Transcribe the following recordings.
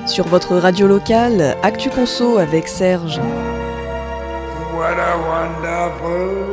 Sur votre radio locale, Actu Conso avec Serge. What a wonderful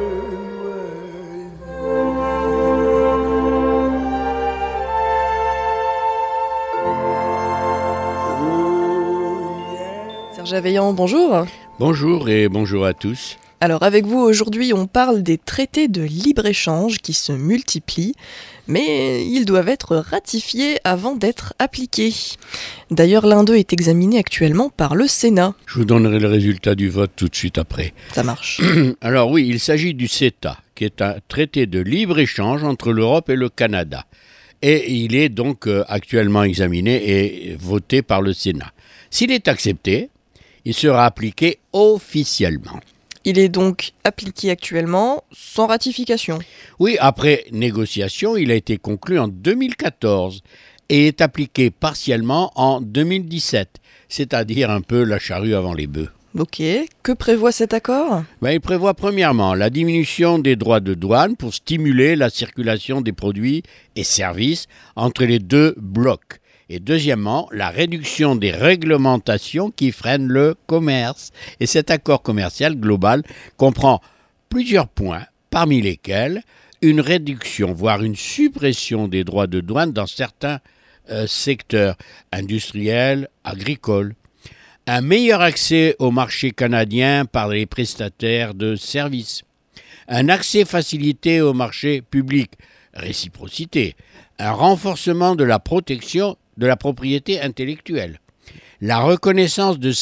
Serge Aveillant, bonjour. Bonjour et bonjour à tous. Alors avec vous aujourd'hui, on parle des traités de libre-échange qui se multiplient, mais ils doivent être ratifiés avant d'être appliqués. D'ailleurs, l'un d'eux est examiné actuellement par le Sénat. Je vous donnerai le résultat du vote tout de suite après. Ça marche. Alors oui, il s'agit du CETA, qui est un traité de libre-échange entre l'Europe et le Canada. Et il est donc actuellement examiné et voté par le Sénat. S'il est accepté, il sera appliqué officiellement. Il est donc appliqué actuellement sans ratification. Oui, après négociation, il a été conclu en 2014 et est appliqué partiellement en 2017, c'est-à-dire un peu la charrue avant les bœufs. Ok, que prévoit cet accord ? Il prévoit premièrement la diminution des droits de douane pour stimuler la circulation des produits et services entre les deux blocs. Et deuxièmement, la réduction des réglementations qui freinent le commerce. Et cet accord commercial global comprend plusieurs points, parmi lesquels une réduction, voire une suppression des droits de douane dans certains secteurs industriels, agricoles, un meilleur accès au marché canadien par les prestataires de services, un accès facilité au marché public, réciprocité, un renforcement de la protection de la propriété intellectuelle, la reconnaissance de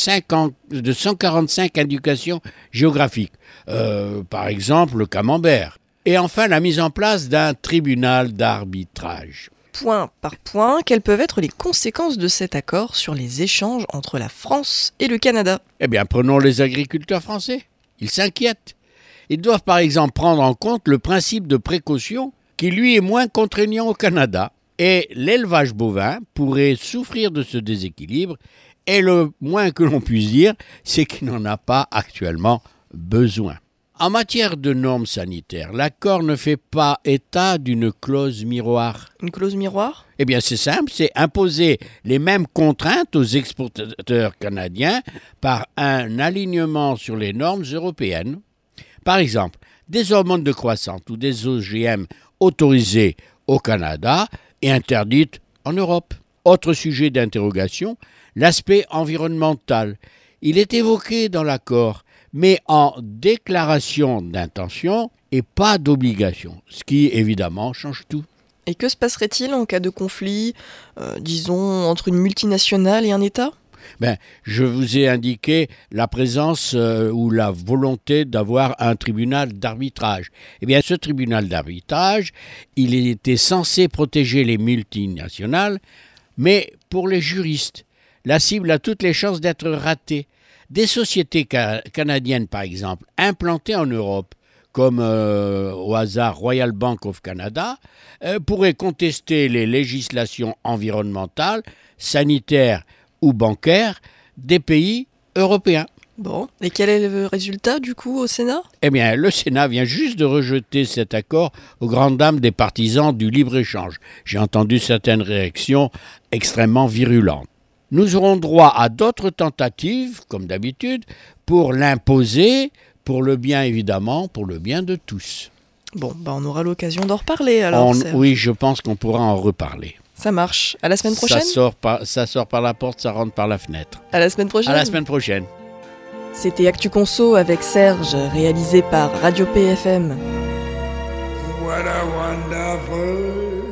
145 indications géographiques, par exemple le camembert, et enfin la mise en place d'un tribunal d'arbitrage. Point par point, quelles peuvent être les conséquences de cet accord sur les échanges entre la France et le Canada ? Eh bien, prenons les agriculteurs français. Ils s'inquiètent. Ils doivent par exemple prendre en compte le principe de précaution qui, lui, est moins contraignant au Canada. Et l'élevage bovin pourrait souffrir de ce déséquilibre. Et le moins que l'on puisse dire, c'est qu'il n'en a pas actuellement besoin. En matière de normes sanitaires, l'accord ne fait pas état d'une clause miroir. Une clause miroir ? Eh bien, c'est simple, c'est imposer les mêmes contraintes aux exportateurs canadiens par un alignement sur les normes européennes. Par exemple, des hormones de croissance ou des OGM autorisés au Canada et interdites en Europe. Autre sujet d'interrogation, l'aspect environnemental. Il est évoqué dans l'accord, mais en déclaration d'intention et pas d'obligation, ce qui évidemment change tout. Et que se passerait-il en cas de conflit, disons, entre une multinationale et un État ? Je vous ai indiqué la présence ou la volonté d'avoir un tribunal d'arbitrage. Eh bien, ce tribunal d'arbitrage, il était censé protéger les multinationales, mais pour les juristes, la cible a toutes les chances d'être ratée. Des sociétés canadiennes, par exemple, implantées en Europe, comme au hasard Royal Bank of Canada, pourraient contester les législations environnementales, sanitaires ou bancaires des pays européens. Bon, et quel est le résultat du coup au Sénat ? Eh bien, le Sénat vient juste de rejeter cet accord aux grandes dames des partisans du libre-échange. J'ai entendu certaines réactions extrêmement virulentes. Nous aurons droit à d'autres tentatives, comme d'habitude, pour l'imposer, pour le bien évidemment, pour le bien de tous. Bon, on aura l'occasion d'en reparler alors. Oui, je pense qu'on pourra en reparler. Ça marche. À la semaine prochaine ? Ça sort par la porte, ça rentre par la fenêtre. À la semaine prochaine ? À la semaine prochaine. C'était Actu Conso avec Serge, réalisé par Radio PFM. What a wonderful